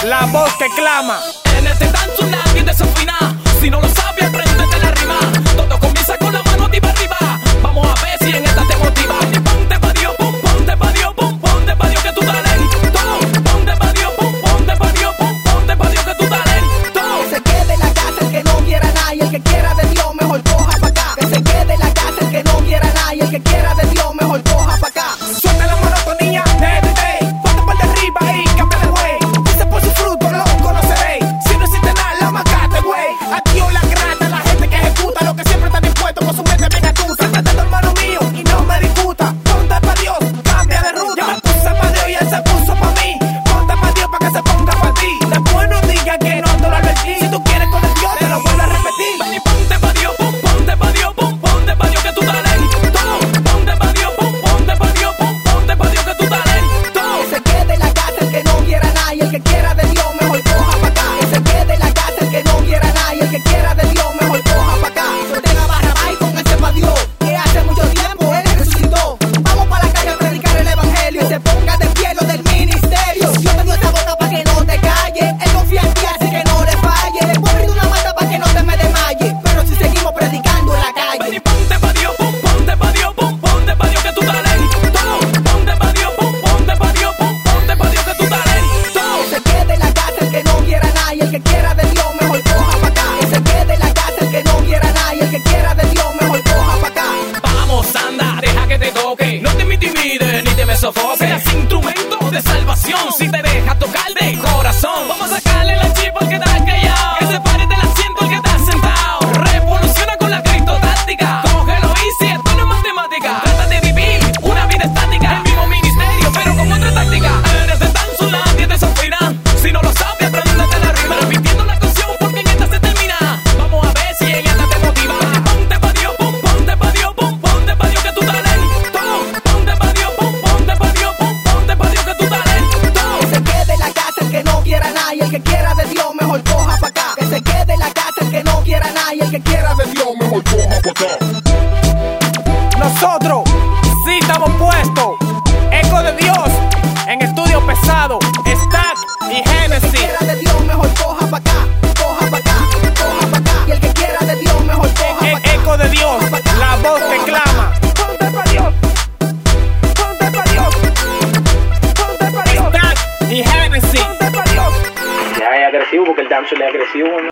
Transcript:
la voz que clama. En este danzo nadie desafina. Si no lo sabes, apréndete la rima. Todo comienza con la mano arriba arriba. Vamos a ver si en esta te motiva. Y ponte pa' Dios, pum, ponte pa' Dios, pum, ponte pa' Dios que tú talento. Ponte pa' Dios, pum, ponte pa' Dios, pum, ponte pa' Dios que tú talento. Que se quede en la casa el que no quiera nada y el que quiera de Dios mejor coja pa' acá. Que se quede en la casa el que no quiera nada y el que quiera de Dios mejor coja pa' acá. Suelta la monotonía de everyday. Ponte por de arriba y cambia de way. Dice por su fruto lo conoceréis. Si no existe nada, la macate, güey. A Dios la grata, la gente que ejecuta lo que siempre está dispuesto con su mente bien astuta. Siempre está tu hermano mío y no me discuta. Ponte pa' Dios, cambia de ruta. Yo me puse pa' Dios y él se puso pa' mí. Ponte pa' Dios pa' que se ponga pa' ti. Después no digas que no te lo advertí. Si tú quieres con el Dios, te lo vuelvo a repetir. Y ponte pa' Dios, pum, ponte pa' Dios, pum, ponte pa' Dios que tú talento. Ponte pa' Dios, pum, ponte pa' Dios, pum, ponte pa' Dios que tú talento. Que se quede en la casa el que no quiera nada y el que quiera de Dios mejor coja pa' acá. Que se quede en la casa el que no quiera nada y el que quiera de Dios mejor coja pa' acá. Suelten a Barrabás y pónganse pa' Dios, que hace mucho tiempo Él resucitó. Vamos pa' la calle a predicar el evangelio. Que se ponga de pie lo del ministerio. Dios te dio esta bota pa' que no te calles. Él confía en ti así que no le falle. Le puedo abrir una mata pa' que no te me desmayes. Pero si seguimos predicando en la calle. Y ponte pa' Dios, pum, ponte pa' Dios, pum, ponte pa' Dios que tú talento. Ponte pa' Dios, pum, ponte pa' Dios, pum, ponte pa' Dios que tú talento. Que se quede en la casa el que no quiera nada y el que quiera de Dios mejor coja pa' acá. Que se quede en la casa el que no quiera nada y el que quiera de Dios mejor coja pa' acá. Vamos, anda, deja que te toque. No te me intimides ni te me sofoques. Seas instrumento de salvación si te deja tocar de corazón. Vamos a sacarle la chispa al que está callado. Que se pare del asiento el que está sentado. Revoluciona con la Cristo táctica. Cógelo easy, esto no es matemática. Trata de vivir una vida estática. El mismo ministerio, pero con otra táctica. En este danzo nadie te desafina. Si no lo sabes, apréndete la rima. Repitiendo la canción porque en esta se termina. Vamos a ver si en esta te motiva. Ponte pa' Dios, pum, ponte pa' Dios, pum, ponte pa' Dios que tú talento. Ponte pa' Dios, pum, ponte pa' Dios, pum, ponte pa' Dios que tú talento. Que se quede en la casa el que no quiera nada y el que quiera de Dios mejor coja pa' acá. Que se quede en la casa el que no quiera nada y el que quiera de Dios mejor coja pa' acá. Nosotros sí estamos puestos. Eco de Dios en estudio pesado. Stack y El que Genesis. quiera de Dios mejor coja pa' acá, coja pa' acá, coja pa' acá. Y el que quiera de Dios mejor coja pa' acá. Eco de Dios, la voz que clama. Ponte pa' Dios. Ponte pa' Dios. Ponte pa' Dios. Stack y Genesis. Ponte pa' Dios. Ya es agresivo porque el dancehall es agresivo, ¿no?